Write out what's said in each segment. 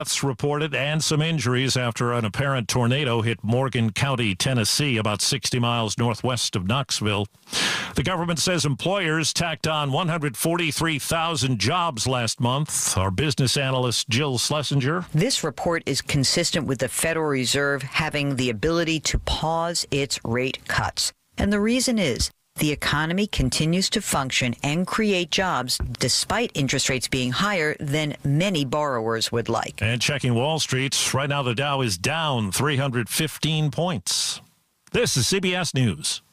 Deaths reported and some injuries after an apparent tornado hit Morgan County, Tennessee, about 60 miles northwest of Knoxville. The government says employers tacked on 143,000 jobs last month. Our business analyst Jill Schlesinger. This report is consistent with the Federal Reserve having the ability to pause its rate cuts. And the reason is the economy continues to function and create jobs despite interest rates being higher than many borrowers would like. And checking Wall Street, right now the Dow is down 315 points. This is CBS News.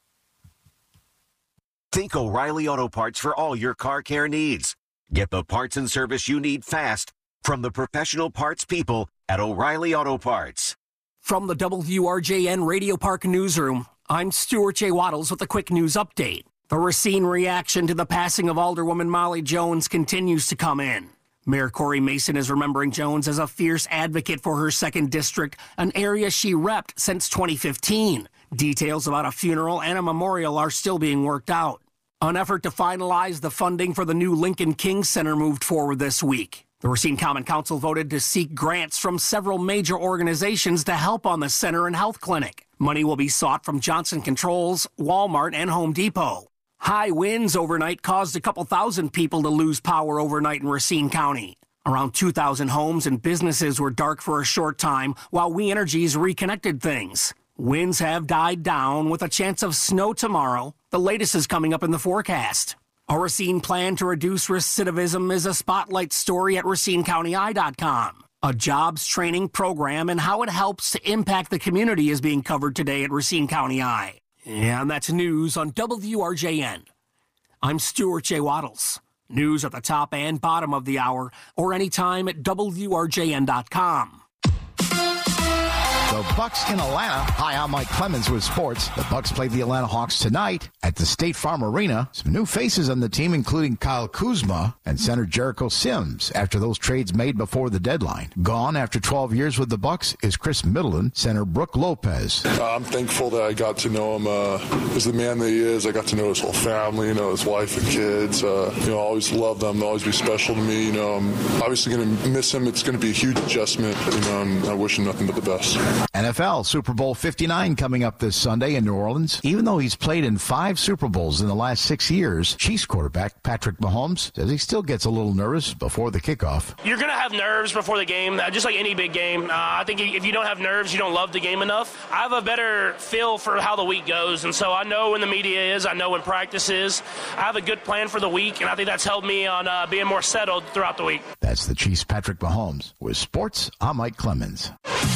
Think O'Reilly Auto Parts for all your car care needs. Get the parts and service you need fast from the professional parts people at O'Reilly Auto Parts. From the WRJN Radio Park Newsroom, I'm Stuart J. Waddles with a quick news update. The Racine reaction to the passing of Alderwoman Molly Jones continues to come in. Mayor Corey Mason is remembering Jones as a fierce advocate for her 2nd District, an area she repped since 2015. Details about a funeral and a memorial are still being worked out. An effort to finalize the funding for the new Lincoln King Center moved forward this week. The Racine Common Council voted to seek grants from several major organizations to help on the center and health clinic. Money will be sought from Johnson Controls, Walmart, and Home Depot. High winds overnight caused a couple thousand people to lose power overnight in Racine County. Around 2,000 homes and businesses were dark for a short time while We Energies reconnected things. Winds have died down with a chance of snow tomorrow. The latest is coming up in the forecast. A Racine plan to reduce recidivism is a spotlight story at RacineCountyEye.com. A jobs training program and how it helps to impact the community is being covered today at Racine County Eye. And that's news on WRJN. I'm Stuart J. Waddles. News at the top and bottom of the hour or anytime at WRJN.com. The Bucks in Atlanta. Hi, I'm Mike Clemens with sports. The Bucks play the Atlanta Hawks tonight at the State Farm Arena. Some new faces on the team, including Kyle Kuzma and center Jericho Sims, after those trades made before the deadline. Gone after 12 years with the Bucks is Chris Middleton, center Brooke Lopez. I'm thankful that I got to know him as the man that he is. I got to know his whole family, his wife and kids. I always love them. They'll always be special to me. I'm obviously going to miss him. It's going to be a huge adjustment. And I wish him nothing but the best. NFL Super Bowl 59 coming up this Sunday in New Orleans. Even though he's played in 5 Super Bowls in the last 6 years, Chiefs quarterback Patrick Mahomes says he still gets a little nervous before the kickoff. You're going to have nerves before the game, just like any big game. I think if you don't have nerves, you don't love the game enough. I have a better feel for how the week goes, and so I know when the media is, I know when practice is. I have a good plan for the week, and I think that's helped me on being more settled throughout the week. That's the Chiefs' Patrick Mahomes. With sports, I'm Mike Clemens.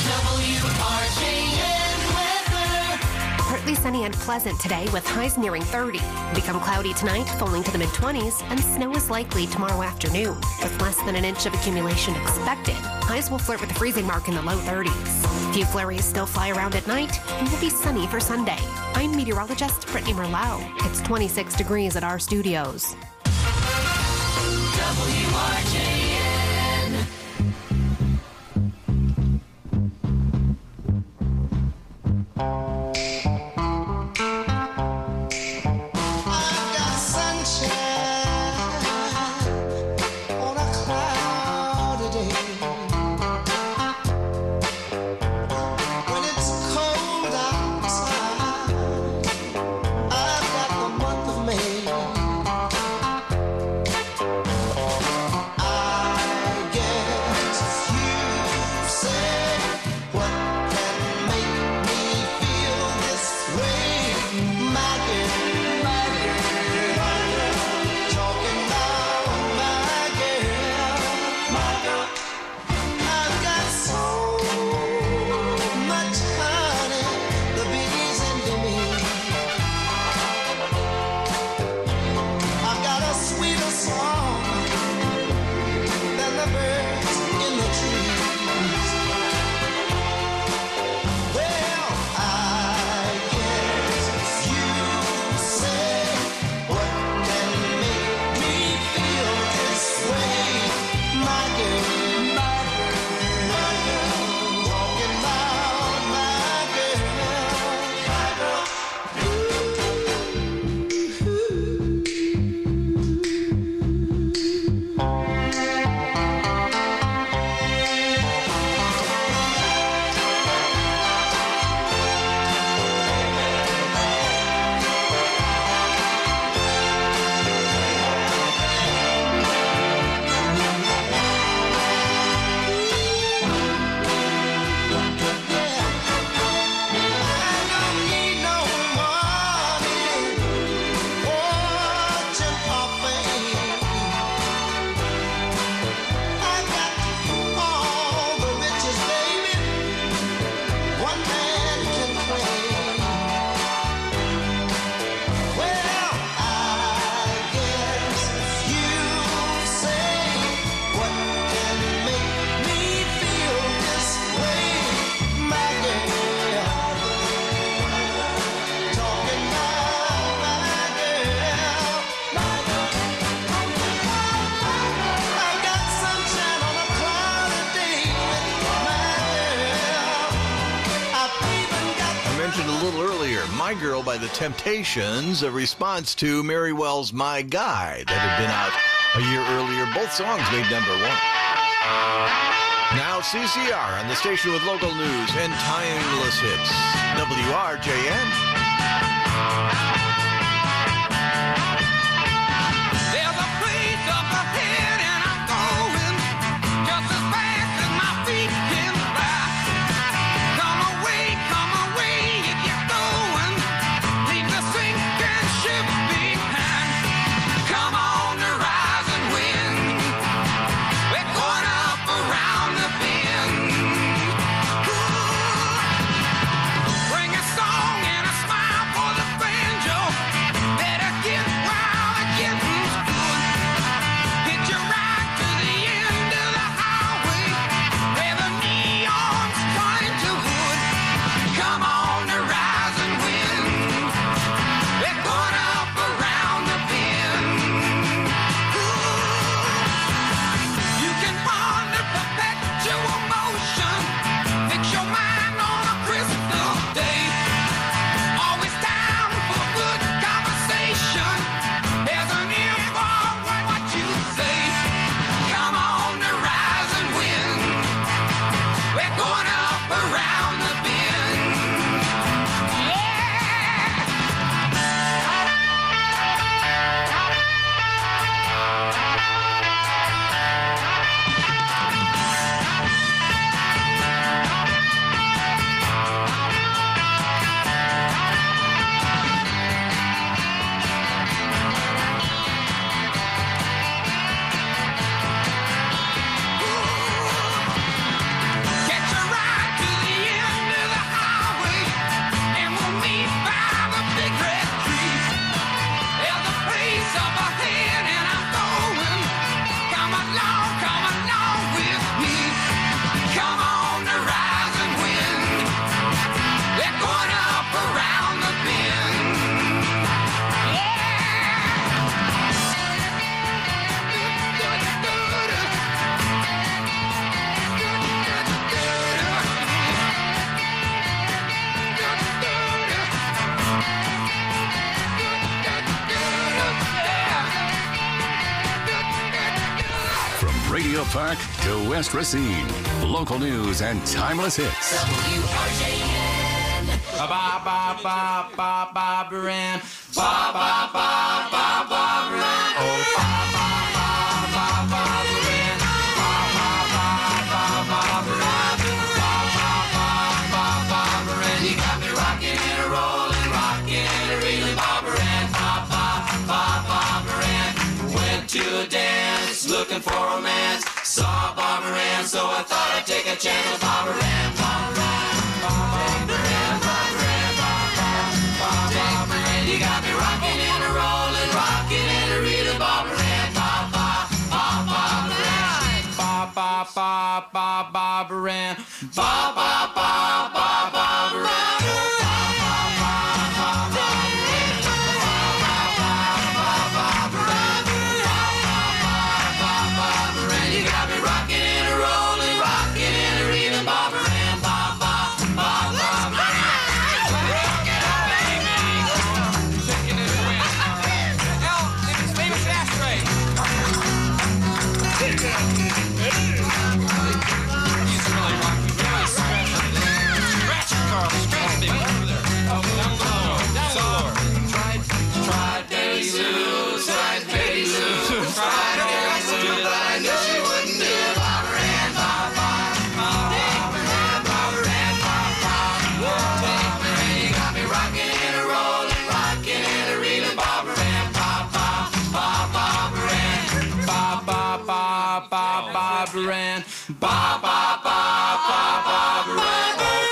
Partly sunny and pleasant today with highs nearing 30. Become cloudy tonight, falling to the mid-20s, and snow is likely tomorrow afternoon, with less than an inch of accumulation expected. Highs will flirt with the freezing mark in the low 30s. Few flurries still fly around at night, and will be sunny for Sunday. I'm meteorologist Brittany Merlau. It's 26 degrees at our studios. WRJN. My Girl by The Temptations, a response to Mary Wells' My Guy that had been out a year earlier. Both songs made number one. Now CCR on the station with local news and timeless hits. WRJN. There's a place up ahead and I'm going just as fast as my feet can fly. Come away if you're going. Leave the sinking ship behind. Come on the rising wind. We're going up around the bend. Bring a song and a smile for the banjo. Better get wild and get loose good. Hitch a ride to the end of the highway where the neon's turning to wood. Come on the rising wind. We're going up around the bend. You can ponder perpetual motion. Fix your mind on a crystal day. Always time for good conversation. There's an import in what you say. Come on the rising wind. We're going up around the bend. Catch a ride to the end of the highway, and we'll meet by the big red tree. There's a place up ahead, and I'm going. Come along with me. Come on the rising wind. We're going up around the bend. From Radio Park to West Racine, local news and timeless hits. WRJN. Ba ba ba ba ba ba Baran. Ba ba ba ba ba Baran. Oh ba ba ba ba ba Baran. Ba ba ba ba ba Baran. Ba ba ba ba ba Baran. You got me rocking and a rolling, rocking and a reeling, Ba Baran. Ba ba ba ba Baran. Went to a dance, looking for romance. Saw Ba Baran, so I thought I'd take a chance with Ba Baran. Ba Baran, Ba Baran, Ba Baran, Ba Baran. You got me rocking and a rolling, rocking and a reeling, Ba Baran. Ba ba ba ba Baran. Ba ba ba ba ba Baran. Ba ba ba ba ba Baran. You got me rocking and a rolling, rocking and a reeling, Ba Baran. Ba ba ba ba Baran. Rock it out, baby. Shaking it away. Al, it's famous ashtray. He's really rocking, really scratching it. Scratch it, Carl. Scratch it, baby. Over there. Oh, down low. Down low. Tried Betty Lou. Tried Betty Lou. Tried Betty Lou, but I knew she wouldn't do it. Ba Baran, ba ba. Ba Baran, Ba Baran, ba ba. Ba Baran, you got me rocking and a rolling, rocking and a reeling, Ba Baran, ba ba. Ba ba Baran. Ba ba ba ba ba Baran. Ba ba ba ba ba Baran.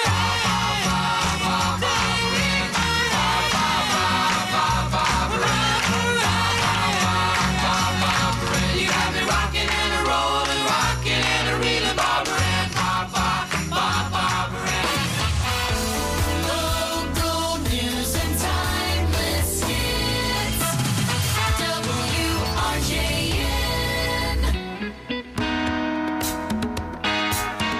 You got me rocking and a rolling, rocking and a reeling, Ba Baran, ba ba ba ba Baran. Local news and timeless hits. WRJN.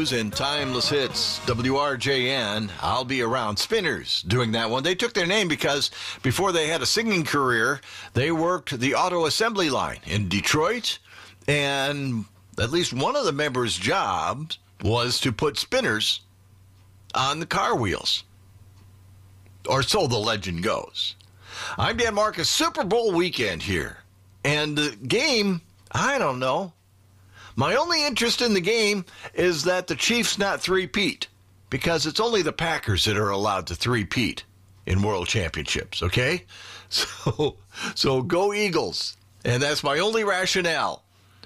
news and timeless hits. WRJN, I'll be around. Spinners doing that one. They took their name because before they had a singing career, they worked the auto assembly line in Detroit, and at least one of the members' jobs was to put spinners on the car wheels. Or so the legend goes. I'm Dan Marcus. Super Bowl weekend here. And the game, I don't know. My only interest in the game is that the Chiefs not three-peat, because it's only the Packers that are allowed to three-peat in world championships, okay? So go Eagles. And that's my only rationale.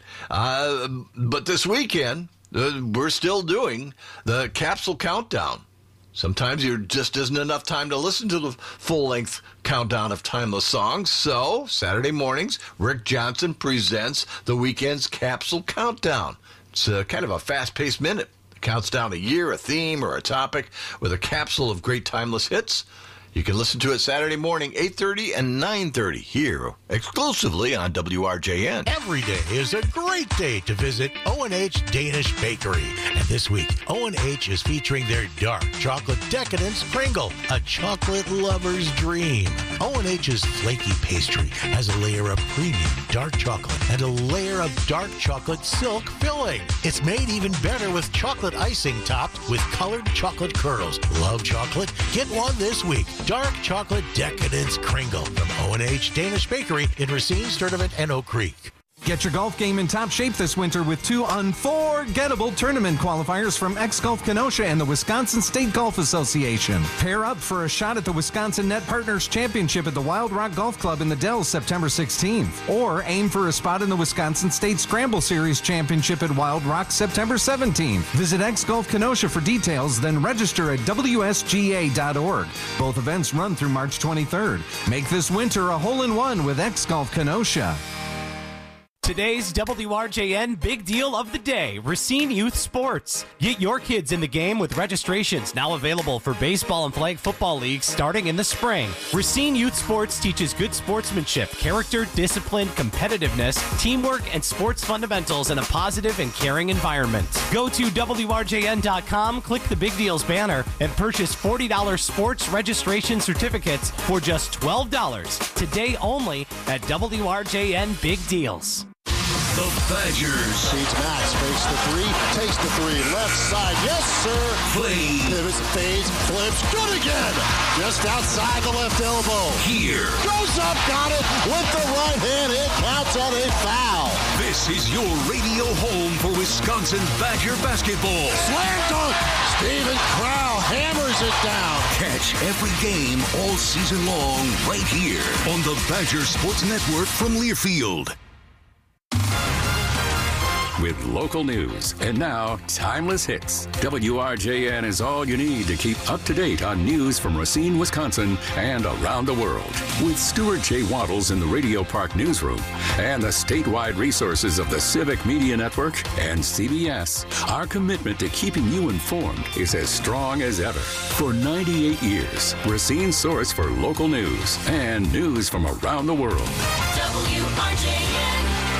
But this weekend, we're still doing the capsule countdown. Sometimes there just isn't enough time to listen to the full-length countdown of timeless songs. So, Saturday mornings, Rick Johnson presents the weekend's capsule countdown. It's kind of a fast-paced minute. It counts down a year, a theme, or a topic with a capsule of great timeless hits. You can listen to it Saturday morning, 8:30 and 9:30 here, exclusively on WRJN. Every day is a great day to visit O&H Danish Bakery. And this week, O&H is featuring their dark chocolate decadence Kringle, a chocolate lover's dream. O&H's flaky pastry has a layer of premium dark chocolate and a layer of dark chocolate silk filling. It's made even better with chocolate icing topped with colored chocolate curls. Love chocolate? Get one this week. Dark Chocolate Decadence Kringle from O&H Danish Bakery in Racine, Sturtevant, and Oak Creek. Get your golf game in top shape this winter with 2 unforgettable tournament qualifiers from X-Golf Kenosha and the Wisconsin State Golf Association. Pair up for a shot at the Wisconsin Net Partners Championship at the Wild Rock Golf Club in the Dells September 16th. Or aim for a spot in the Wisconsin State Scramble Series Championship at Wild Rock September 17th. Visit X-Golf Kenosha for details, then register at WSGA.org. Both events run through March 23rd. Make this winter a hole-in-one with X-Golf Kenosha. Today's WRJN Big Deal of the Day, Racine Youth Sports. Get your kids in the game with registrations now available for baseball and flag football leagues starting in the spring. Racine Youth Sports teaches good sportsmanship, character, discipline, competitiveness, teamwork, and sports fundamentals in a positive and caring environment. Go to WRJN.com, click the Big Deals banner, and purchase $40 sports registration certificates for just $12. Today only at WRJN Big Deals. The Badgers. Feeds Max, fakes the 3, takes the 3, left side, yes sir. Play. Pivots, fades, flips, good again. Just outside the left elbow. Here. Goes up, got it with the right hand. It counts on a foul. This is your radio home for Wisconsin Badger basketball. Slam dunk. Steven Crowl hammers it down. Catch every game all season long right here on the Badger Sports Network from Learfield. With local news and now timeless hits, WRJN is all you need to keep up to date on news from Racine, Wisconsin, and around the world. With Stuart J. Wattles in the Radio Park newsroom and the statewide resources of the Civic Media Network and CBS, our commitment to keeping you informed is as strong as ever. For 98 years, Racine's source for local news and news from around the world. WRJN.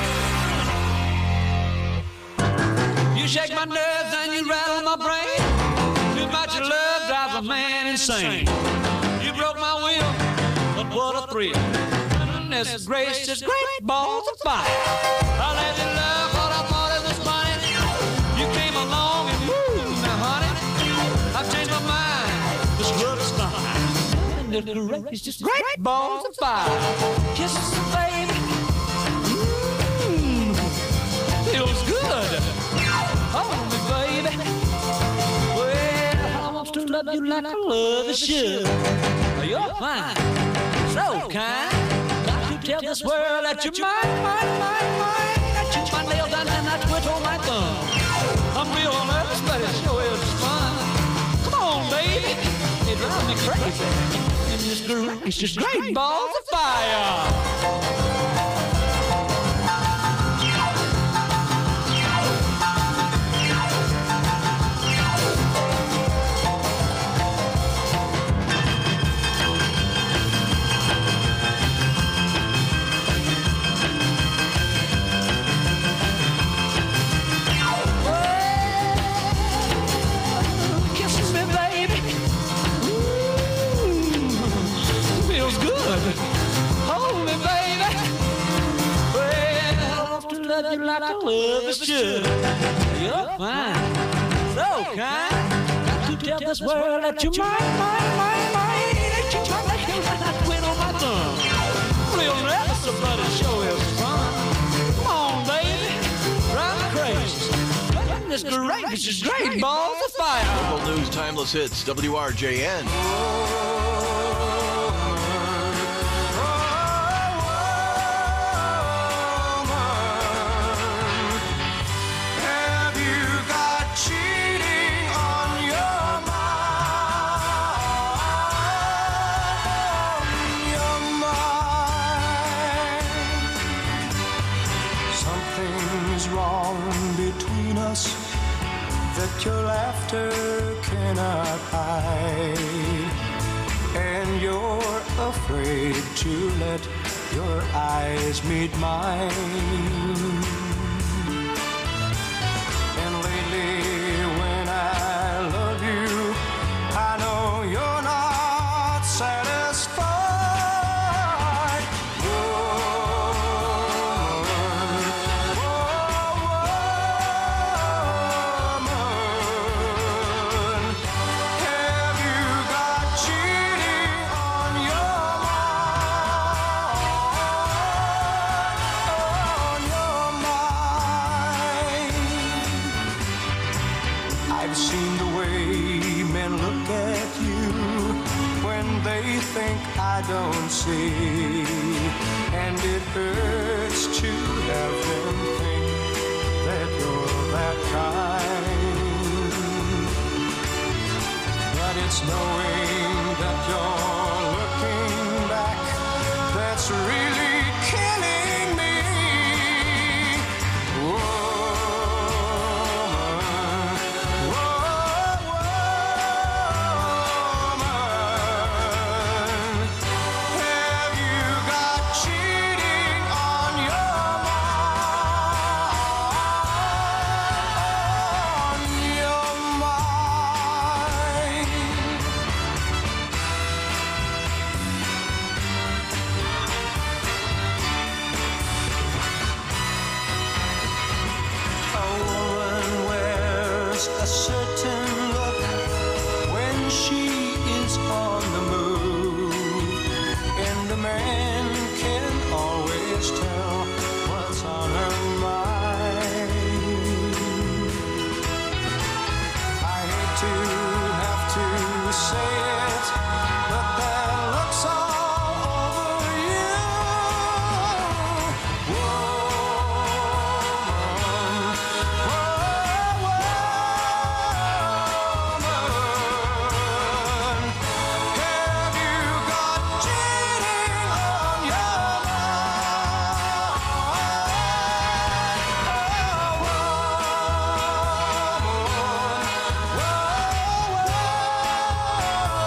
You shake my nerves and you rattle my brain. Too much of love drives a man insane. You broke my will, but what a thrill. Goodness gracious, great balls of fire. I let you love what I thought it was funny. You came along and woo, now honey, I've changed my mind. This love is fine. Goodness gracious, great balls of fire. Kisses, baby. Feels good. Hold me, baby. Well, I want to love you like I love a should. You're fine, so kind. Got to tell this world that you're mine. I chew my nails down and I twiddle my thumb. I'm real nervous, but it sure is fun. Come on, baby. It drives me crazy. It's just great balls of fire. you like a lover should. You're fine, so kind. Got to tell this world that you're mine. That you might like you like I quit on my thumb. Real never somebody show his fun. Come on, baby, drive me crazy. This is great balls of fire. Local news, timeless hits, WRJN. Have you got cheating on your mind? Something's wrong between us that your laughter cannot hide, and you're afraid to let your eyes meet mine. And lately when I love you, I know you're not satisfied. Have you got cheating on your mind? I've seen the way men look at you when they think I don't see, and it hurts to have them think that you're that kind. But it's knowing that you're looking back that's really killing me. Have you got cheating on your mind? A woman wears a certain look when she is on the move, and a man can always tell what's on her mind. I hate to have to say it, but that looks all over you. Have you got cheating on your mind?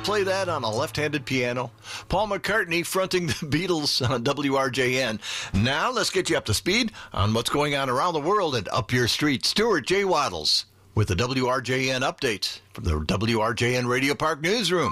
play that on a left-handed piano? Paul McCartney fronting the Beatles on WRJN. Now let's get you up to speed on what's going on around the world and up your street. Stuart J. Waddles with the WRJN update from the WRJN Radio Park Newsroom.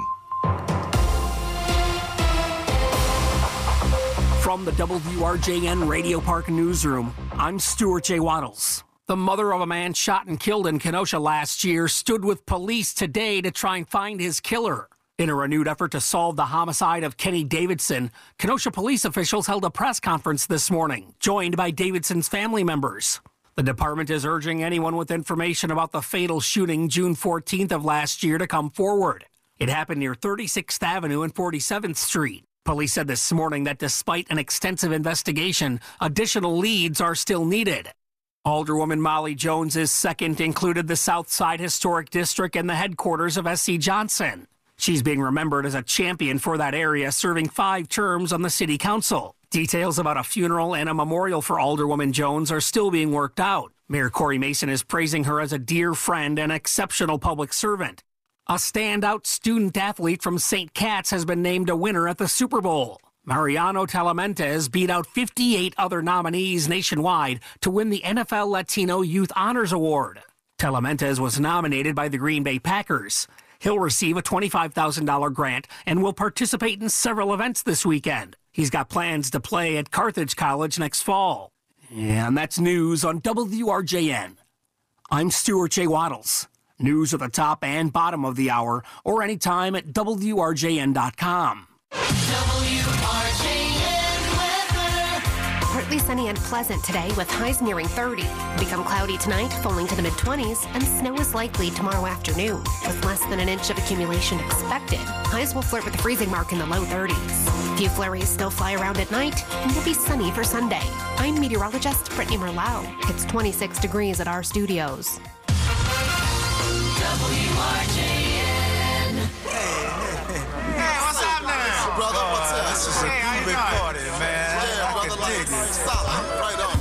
From the WRJN Radio Park Newsroom, I'm Stuart J. Waddles. The mother of a man shot and killed in Kenosha last year stood with police today to try and find his killer. In a renewed effort to solve the homicide of Kenny Davidson, Kenosha police officials held a press conference this morning, joined by Davidson's family members. The department is urging anyone with information about the fatal shooting June 14th of last year to come forward. It happened near 36th Avenue and 47th Street. Police said this morning that despite an extensive investigation, additional leads are still needed. Alderwoman Molly Jones's second included the South Side Historic District and the headquarters of S.C. Johnson. She's being remembered as a champion for that area, serving 5 terms on the city council. Details about a funeral and a memorial for Alderwoman Jones are still being worked out. Mayor Corey Mason is praising her as a dear friend and exceptional public servant. A standout student-athlete from St. Cat's has been named a winner at the Super Bowl. Mariano Talamentes beat out 58 other nominees nationwide to win the NFL Latino Youth Honors Award. Talamentes was nominated by the Green Bay Packers. He'll receive a $25,000 grant and will participate in several events this weekend. He's got plans to play at Carthage College next fall. And that's news on WRJN. I'm Stuart J. Waddles. News at the top and bottom of the hour or anytime at WRJN.com. Partly sunny and pleasant today with highs nearing 30. Become cloudy tonight, falling to the mid-20s, and snow is likely tomorrow afternoon, with less than an inch of accumulation expected. Highs will flirt with the freezing mark in the low 30s. Few flurries still fly around at night, and will be sunny for Sunday. I'm meteorologist Brittany Merlau. It's 26 degrees at our studios. WRJN. Hey, what's up now? Brother, what's up? This is a big party, man. Yeah, I can dig it. Solid, right on.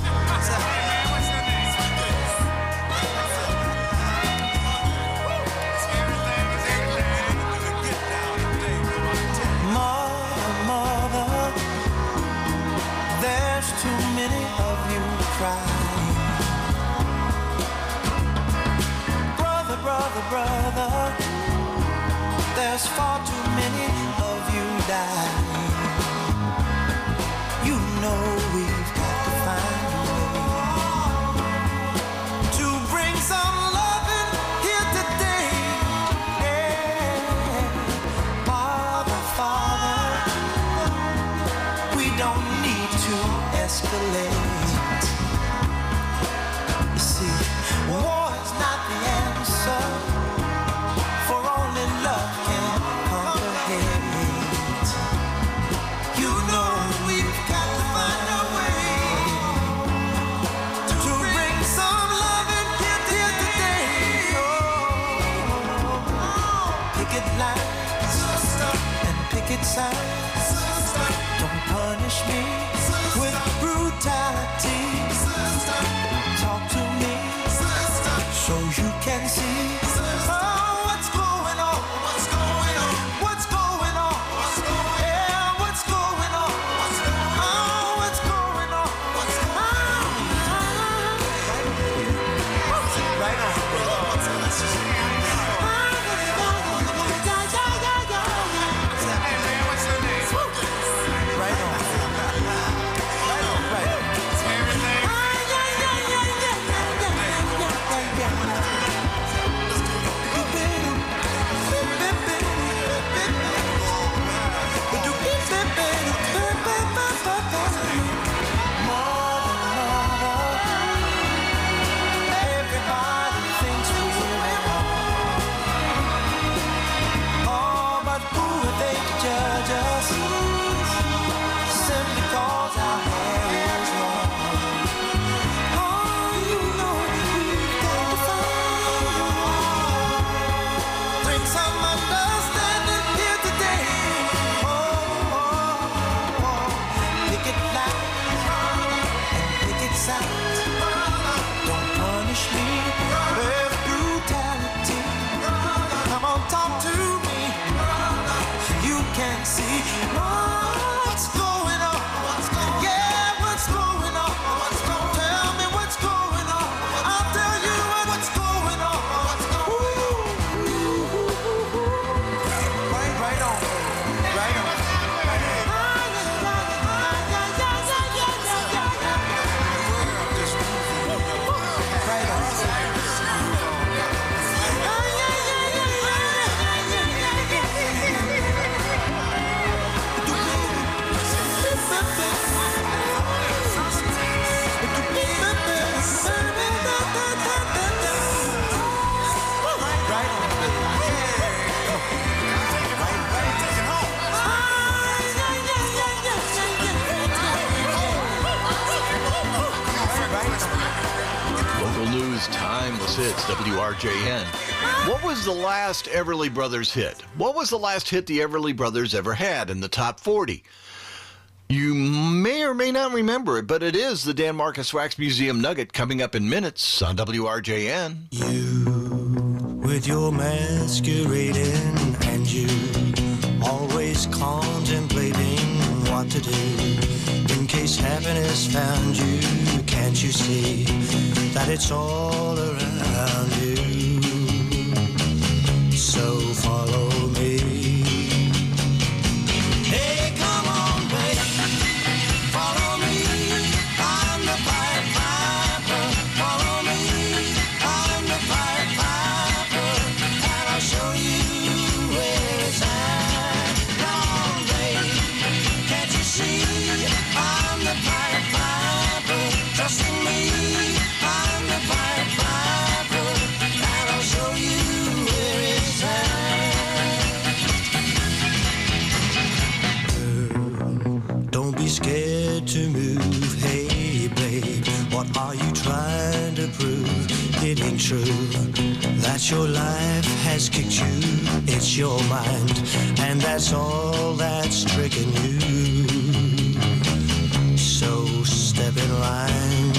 Mother, there's too many of you crying. Brother, there's far too many of you dying. You know we've got to find a way to bring some loving here today. Yeah. Father, we don't need to escalate. You see, war is not the answer. Signs. Don't punish me with brutality. Talk to me so you can see what's going on. What's going on? What's going on? What's going on? Yeah, what's going on? What's going on? What's going on? What's going on? Right on. can see what's going on. Yeah, what's going on? Tell me what's going on. I'll tell you what's going on. Right on. Right on. Local news, timeless hits, WRJN. What was the last Everly Brothers hit? What was the last hit the Everly Brothers ever had in the top 40? You may or may not remember it, but it is the Dan Marcus Wax Museum Nugget coming up in minutes on WRJN. You, with your masquerading, and you always contemplating what to do in case happiness found you. Can't you see that it's all around you? So follow me. Hey, come on, baby, follow me. I'm the Pied Piper. Follow me. I'm the Pied Piper, and I'll show you where it's at. Come on, baby, can't you see? I'm the Pied Piper. Trust in me. I'm the Pied Piper, and I'll show you where it's at. Don't be scared to move. Hey, babe, what are you trying to prove? It ain't true that your life has kicked you. It's your mind, and that's all that's tricking you. So step in line.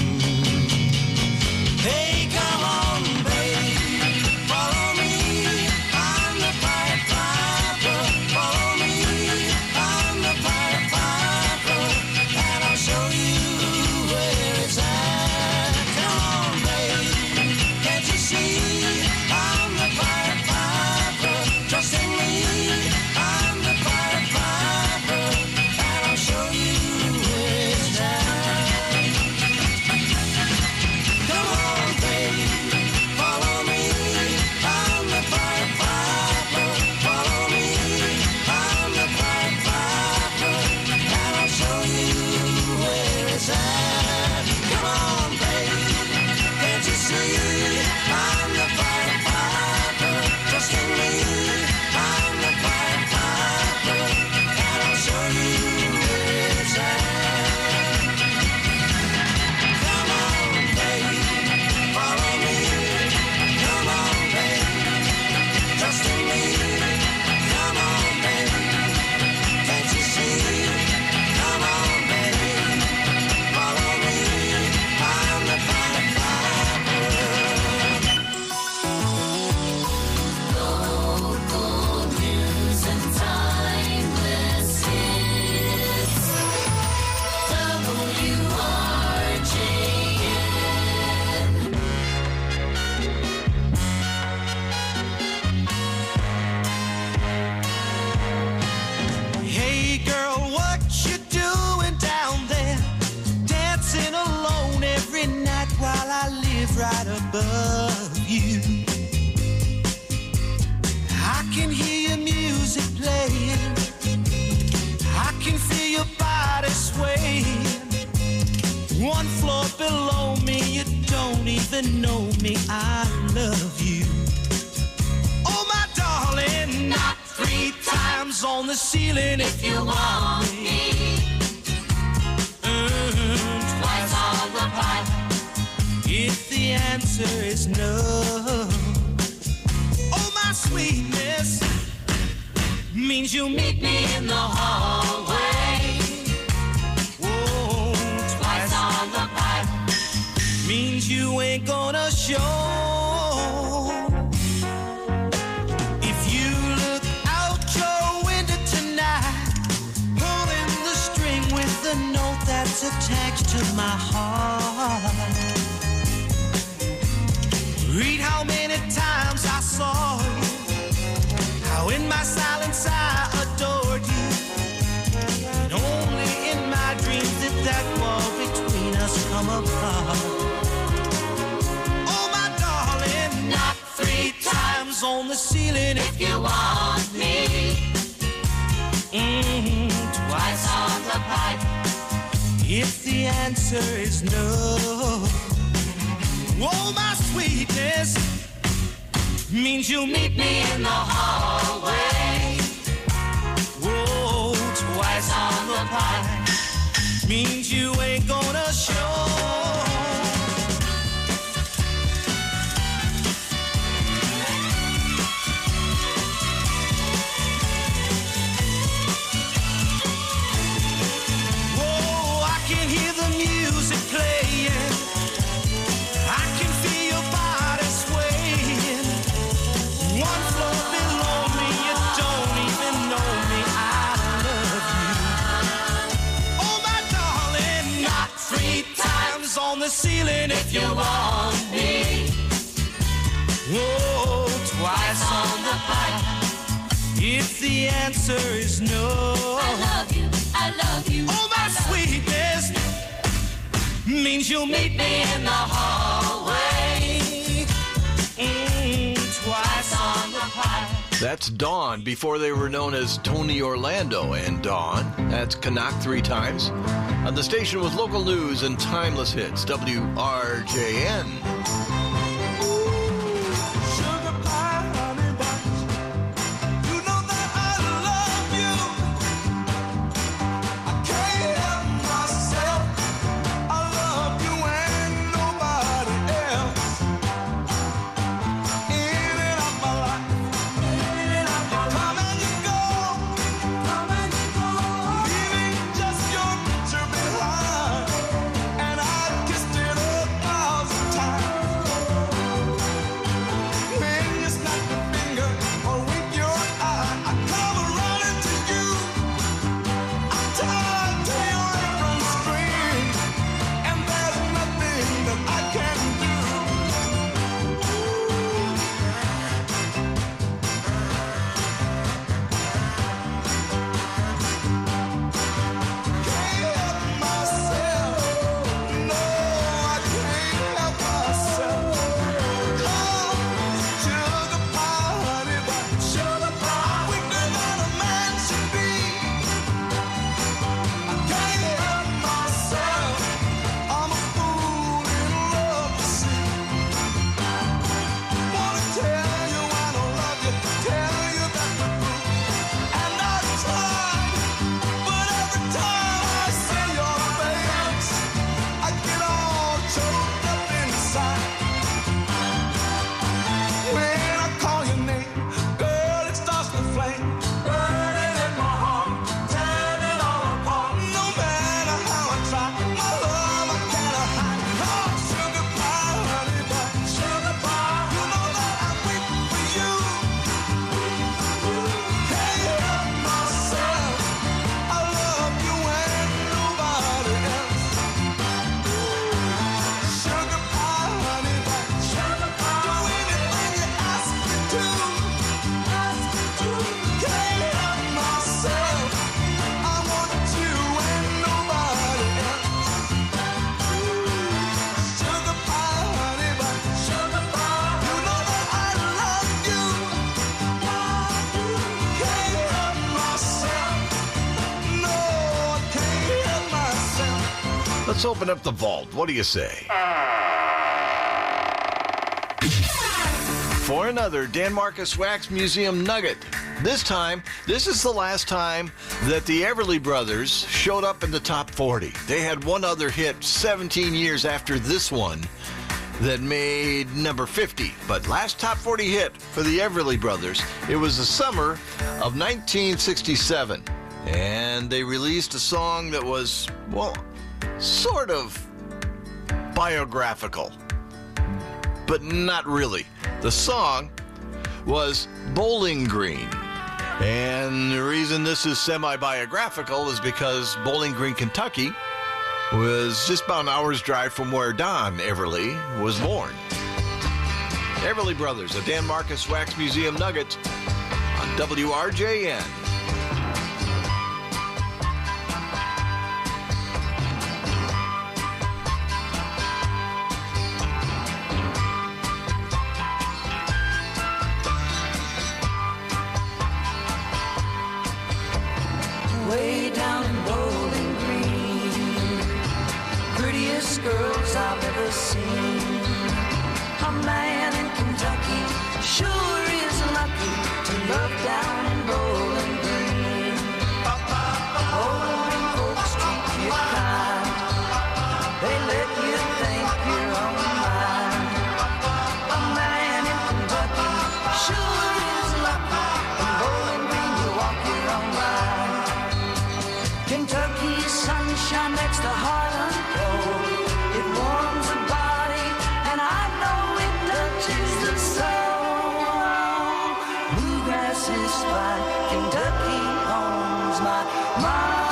Hey, come on, babe, follow me. I'm the Pied Piper. Follow me. I'm the Pied Piper, and I'll show you where it's at. Come on, babe, can't you see? I'm the Pied Piper. Trust in me. I'm the Pied Piper, and I'll show you where it's at. Come on, babe, follow me. I'm the Pied Piper. Follow me. I'm the Pied Piper, and I'll show you where it's at. Come on, babe, can't you see? I'm the Pied Piper. Trust in me. I'm the Pied Piper, and I'll show you where it's at. Come on, babe, follow me. Come on, babe, trust in me. Come on, babe, can't you see? Come on, babe, follow me. I'm the Pied Piper. Local news and timeless hits. WRJN. Hey girl, what you doing down there? Dancing alone every night while I live right above you. I can hear your music playing. I can feel your body swaying. One floor below me, you don't even know me. I love you. Oh, my darling, knock 3 times on the ceiling if you want me. Twice on the pipe if the answer is no. Oh, my sweetness means you'll meet me in the hallway. Oh, twice on the pipe means you ain't gonna show. If you look out your window tonight, is attached to my heart. Read how many times I saw you, how in my silence I adored you, and only in my dreams did that wall between us come apart. Oh, my darling, knock 3 times on the ceiling if you want me. Twice on the pipe if the answer is no. Oh, my sweetness means you'll meet me in the hallway. Oh, twice on the pipe means you ain't gonna show. Ceiling if you want me. Oh, twice on the pipe if the answer is no. I love you, I love you. Oh, my sweetness means you'll meet me in the hallway. Twice on the pipe. That's Dawn, before they were known as Tony Orlando and Dawn. That's Canuck 3 times. On the station with local news and timeless hits, WRJN. Let's open up the vault. What do you say? For another Dan Marcus Wax Museum nugget. This time, this is the last time that the Everly Brothers showed up in the top 40. They had one other hit 17 years after this one that made number 50. But last top 40 hit for the Everly Brothers, it was the summer of 1967. And they released a song that was, well, sort of biographical, but not really. The song was Bowling Green. And the reason this is semi-biographical is because Bowling Green, Kentucky was just about an hour's drive from where Don Everly was born. Everly Brothers, a Dan Marcus Wax Museum nugget on WRJN. Way down in Bowling Green, prettiest girls I've ever seen. A man in Kentucky sure is lucky to love down in Bowling Green. Bowling Green folks treat you kind, they let you think you're on mine. A man in Kentucky sure is lucky, in Bowling Green you walk your own line. Kentucky sunshine makes the heart unfold. It warms the body, and I know it touches the soul. Bluegrass is fine. Kentucky owns my mind.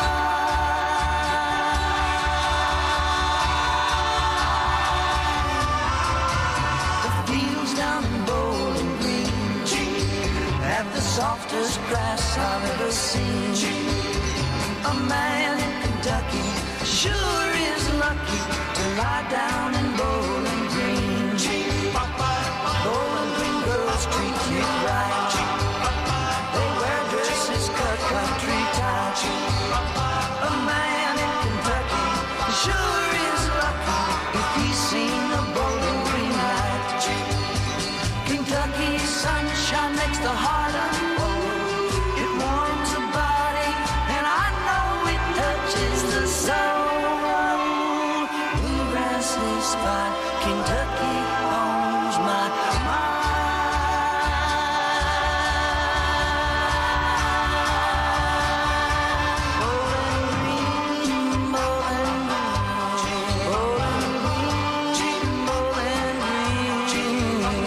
The fields down in Bowling Green have the softest grass I've ever seen. A man in Kentucky sure is lucky to lie down in Bowling Green. Bowling Green girls treat you right. They wear dresses cut country tight. A man in Kentucky sure is lucky if he's seen a Bowling Green light. Kentucky sunshine makes the heart unfold. It warms the body, and I know it touches the soul. Bluegrass is fine. Kentucky owns my mind. Bowling Green, Bowling Green, Bowling Green, Bowling Green.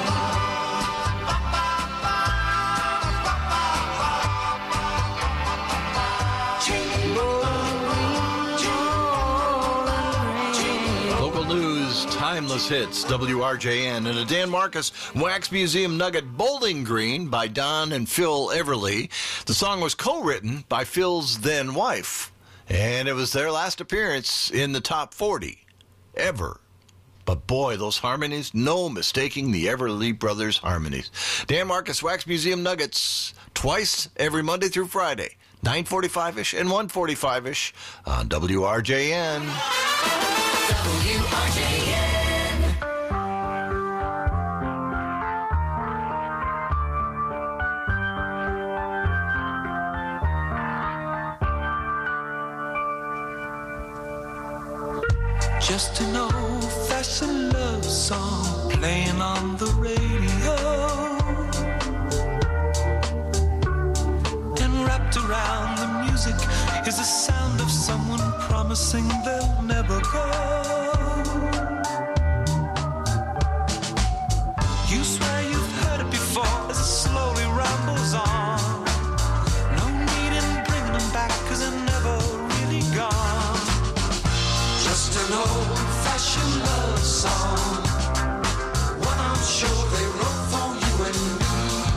Local news, timeless hits, WRJN, and a Dan Marcus Wax Museum nugget, Bowling Green by Don and Phil Everly. The song was co-written by Phil's then wife, and it was their last appearance in the top 40 ever. But boy, those harmonies, no mistaking the Everly Brothers harmonies. Dan Marcus Wax Museum nuggets, twice every Monday through Friday, 9:45-ish and 1:45-ish on WRJN. Just an old-fashioned love song playing on the radio, and wrapped around the music is the sound of someone promising they'll never go. You swear you've heard it before as it slowly rambles on. No need in bringing them back 'cause they're never really gone. Just an old-fashioned love song, one I'm sure they wrote for you and me.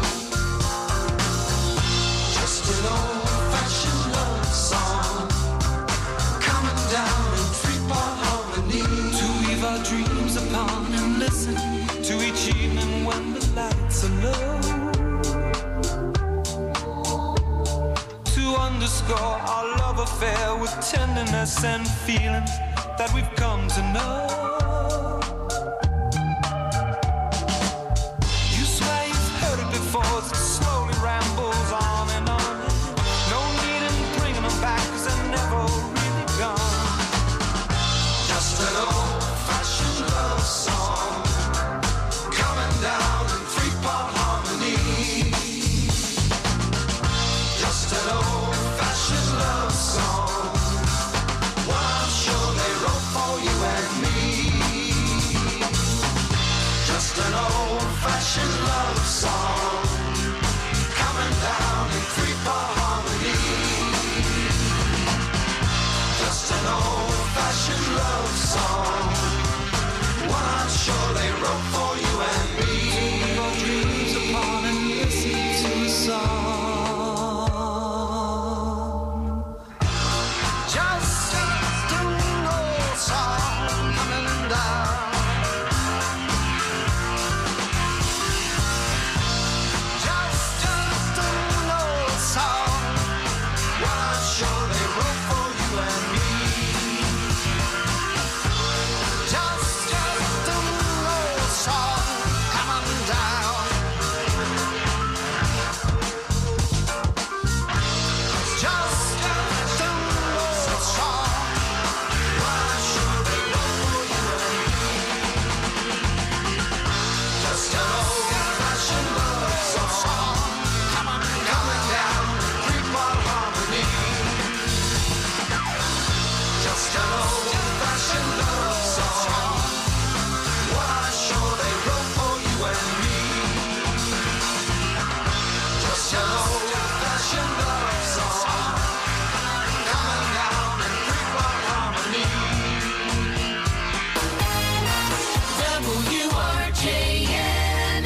Just an old-fashioned love song, coming down in three-part harmony, to weave our dreams upon and listen to each evening when the lights are low, to underscore our love affair with tenderness and feeling that we've come to know. You swear you've heard it before as it slowly rambles on and on. No need in bringing them back 'cause they're never really gone. Just an old-fashioned love song, coming down in three-part harmony. Just an old-fashioned love song, one I'm sure they wrote for you and me. love song. One I'm sure they wrote for you and me. Leave your dreams apart and listen to a song. Just an old song coming down. Just an old song. One I'm sure they wrote for you and me. Just an old song coming down. Just an old song. One I'm sure they wrote for you and me. Just an old-fashioned love song coming down. Three-part harmony. Just an old-fashioned love song. What I'm sure they wrote for you and me. Just an old-fashioned love song coming down in three-part harmony. WRJN.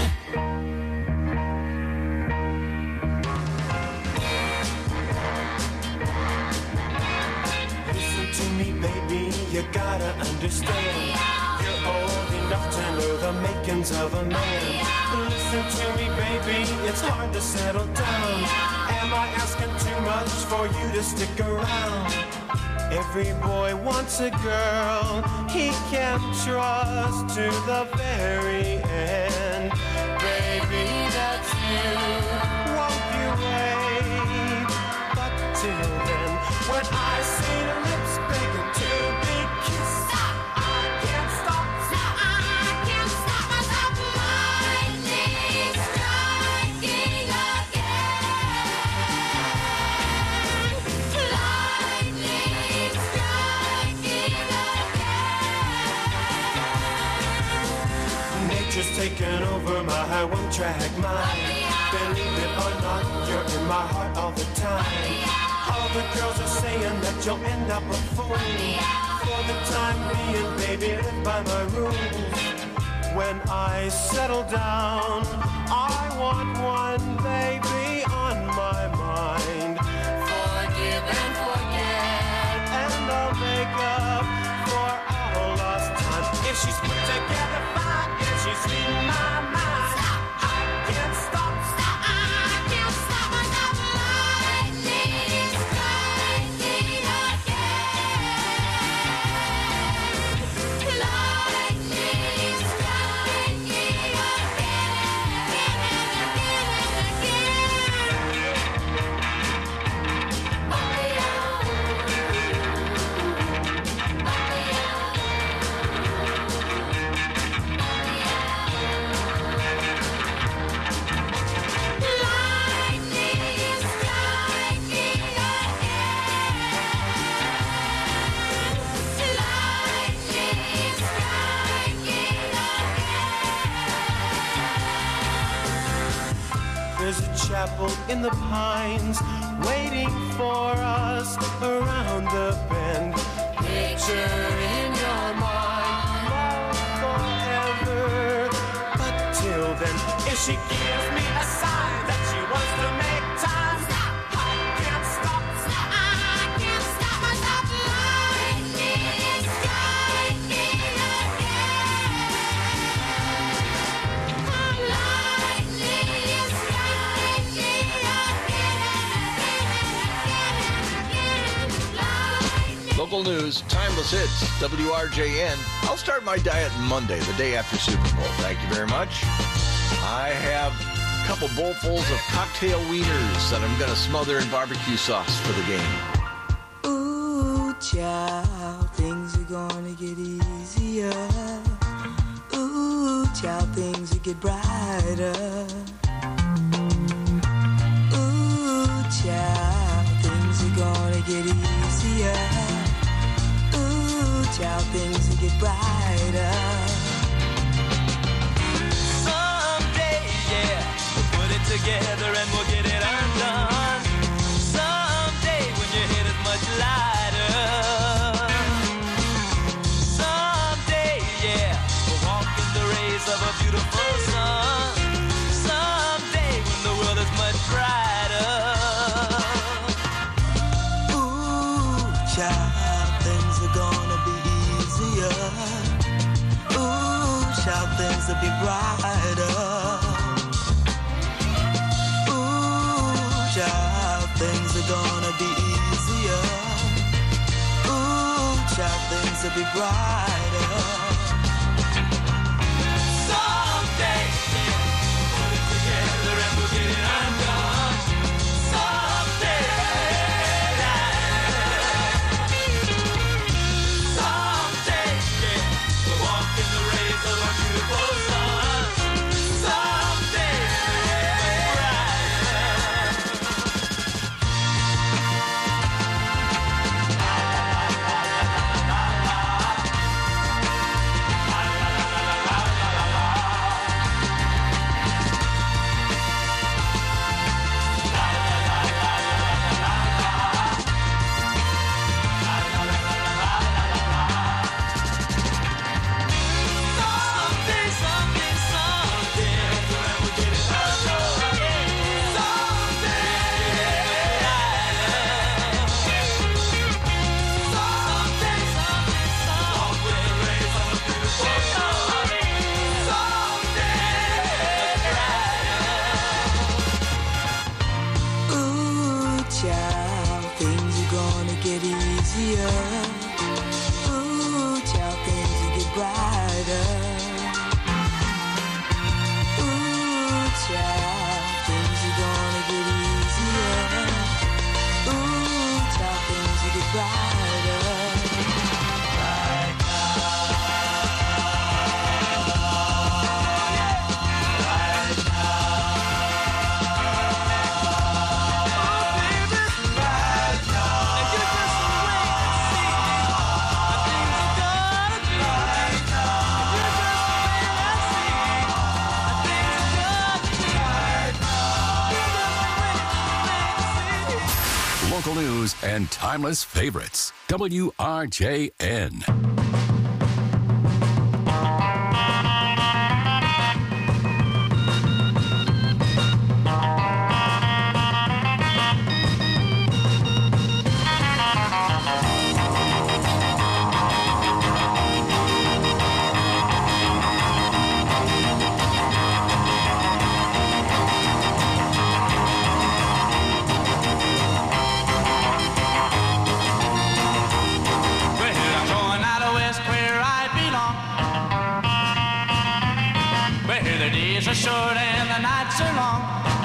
Listen to me, baby, you gotta understand. You're old enough to know the makings of a man. Listen to me, baby, it's hard to settle down. Am I asking too much for you to stick around? Every boy wants a girl he can trust to the very end. Baby, that's you. Won't you wait? But till then, when I see your lips begging to be kissed, I can't stop. I can't stop myself. Lightning striking again. Lightning striking again. Nature's taken over my one-track mind. Believe it or not, you're in my heart all the time. All the girls are saying that you'll end up a fool. For the time being, baby, live by my rules. When I settle down, I want one baby on my mind. Forgive and forget, and I'll make up for all lost time. If she's put together fine, if she's reading my mind, I can't stop. I can't stop myself. Lightning striking again. Lightning striking There's a chapel in the pines waiting for us around the bend. Picture in your mind, love forever. But till then, if she gives me a sign that she wants to make time, I can't stop. I can't stop myself. Lightning striking Local news, timeless hits, WRJN. I'll start my diet Monday, the day after Super Bowl. Thank you very much. I have a couple bowlfuls of cocktail wieners that I'm going to smother in barbecue sauce for the game. Ooh, child, things are gonna get easier. Ooh, child, things will get brighter. Ooh, child, things are gonna get easier. Ooh, child, things will get brighter. Someday, yeah, we'll put it together and we'll get it undone. Someday when your head is much lighter. child, things are gonna be easier. Ooh, child, things will be brighter. Ooh, child, things are gonna be easier. Ooh, child, things will be brighter. Someday, put it together and we'll get it undone. Someday, someday, we'll walk in the rays of our beautiful sun. Someday, ooh, child, things are gonna get easier. Ooh, child, things will get brighter. Ooh, child, things are gonna get easier. Ooh, child, things will get brighter. Right Local news and timeless favorites. WRJN. days are short and the nights are long.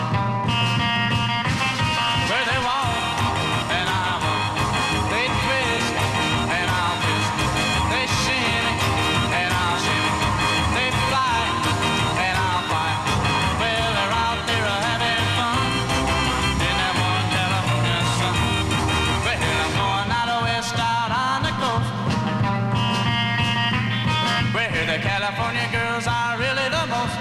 Where they walk and I walk, they twist and I'll twist, they shimmy and I'll shimmy, they fly and I'll fly. Well, they're out there having fun in that one California sun. Well, I'm going out west, out on the coast, where the California girls are really the most.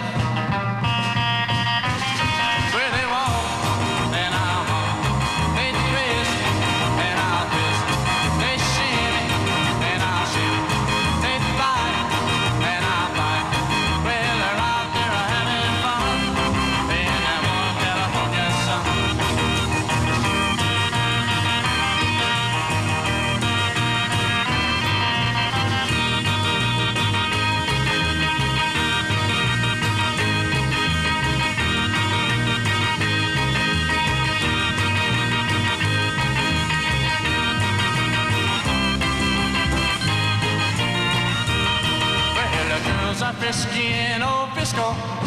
Frisky in old Frisco,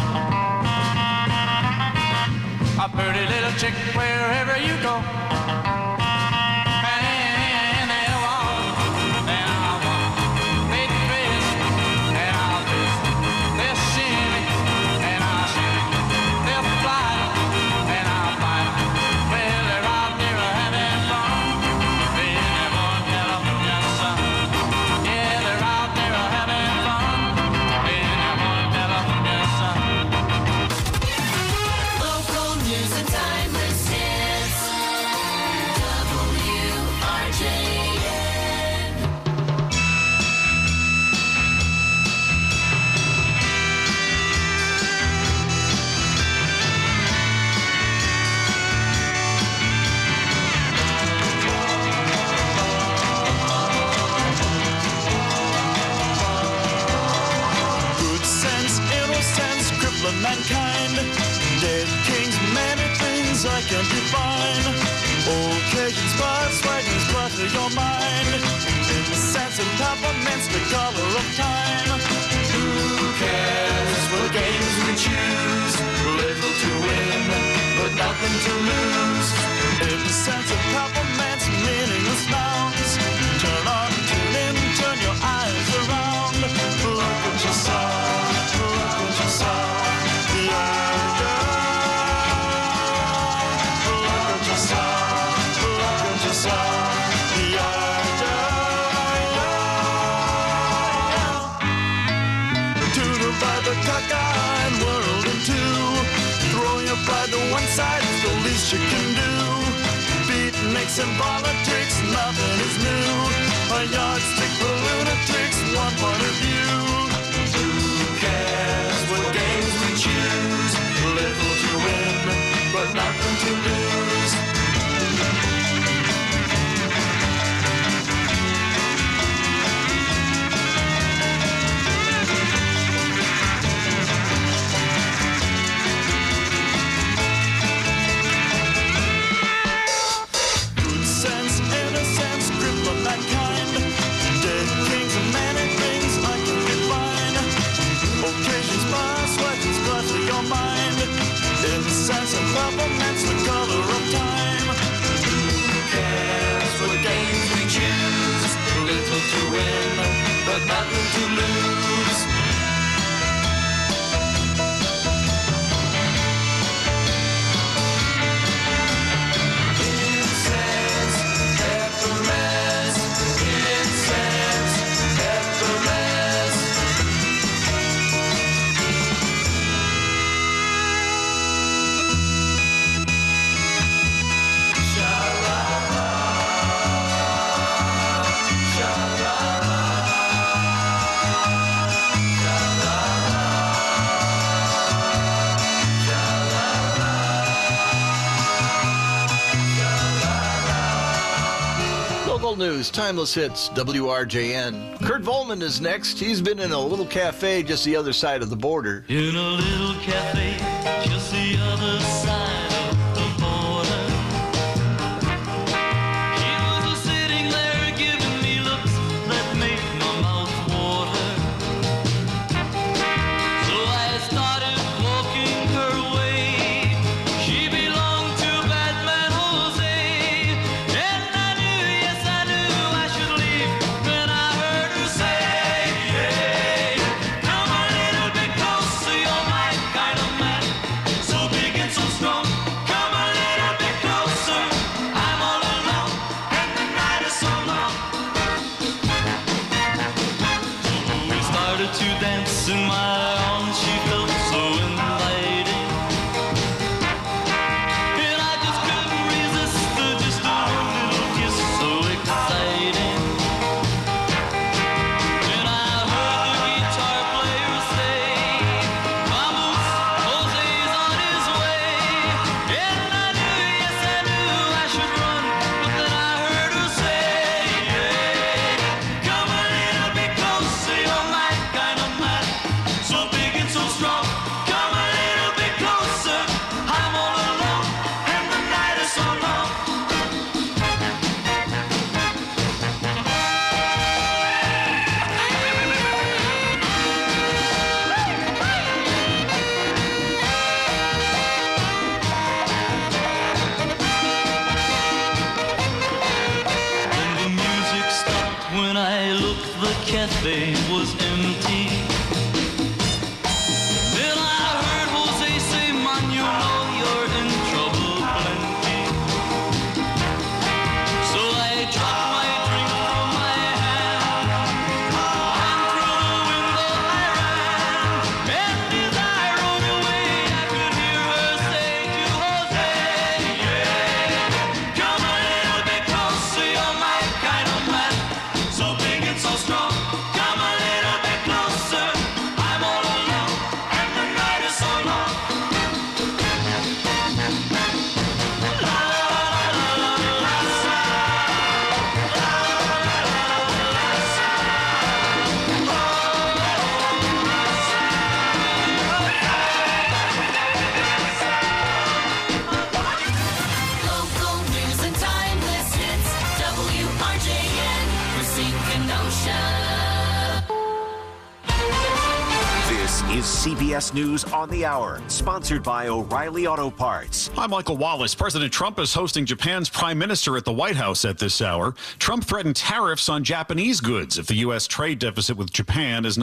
a pretty little chick wherever you go. And they walk, and I'll walk. They twist, and I'll twist. They'll shimmy, and I'll shimmy. They'll fly, and I'll fly. Well, they're out there having fun in that one California sun. Yeah, they're out there having fun. Local news and timeless hits. your mind. Incense and peppermints, the color of time. Who cares what games we choose? Little to win, but nothing to lose. Incense and peppermints, meaningless nouns. Turn on, tune in, turn your eyes around. Look what you saw, look what you saw. Yeah, yeah. Look what you saw, look what you saw. Yeah, yeah, yeah. Tutored by the cockeyed world in two. Throw your pride to one side, it's the least you can do. Beatniks and politics, nothing is new. A yardstick for lunatics, one point of view. Who cares what games we choose? Little to win, but nothing to lose. Good sense, innocence, grip of mankind. Dead kings and many things I can define. Occasions pass, sweatings blood for your mind. Incense and peppermints, the color of time. Who cares what games we choose? Little to win, but nothing to lose. Incense, peppermints, incense, peppermints. Local news, timeless hits, WRJN. Kurt Volman is next. He's been in a little cafe just the other side of the border. In a little cafe, just the other side of the border. He was sitting there giving me looks that made my mouth water. So I started walking her way. She belonged to Batman Jose. And I knew, yes I knew I should leave when I heard her say, hey, come a little bit closer, you're my kind of man. So big and so strong, come a little bit closer. I'm all alone and the night is so long. So we started to dance in my arms, she felt so inviting. And I just couldn't resist just a little kiss, so exciting. Then I heard the guitar player say, vamos, Jose's on his way. And I knew, yes I knew I should run, but then I heard her say, hey, come a little bit closer, you're my kind of man. So big and so strong, come a little bit closer. I'm all alone and the night is so long. When the music stopped, when I looked, the cafe was empty. Then I heard Jose say, man, you know you're in trouble plenty. So I dropped my drink from my hand, and through the window I ran. And as I rode away, I could hear her say to Jose, yeah, come a little bit closer, you're my kind of man. So big and so strong, come a little bit closer. is CBS News on the Hour, sponsored by O'Reilly Auto Parts. I'm Michael Wallace. President Trump is hosting Japan's prime minister at the White House at this hour. Trump threatened tariffs on Japanese goods if the U.S. trade deficit with Japan is not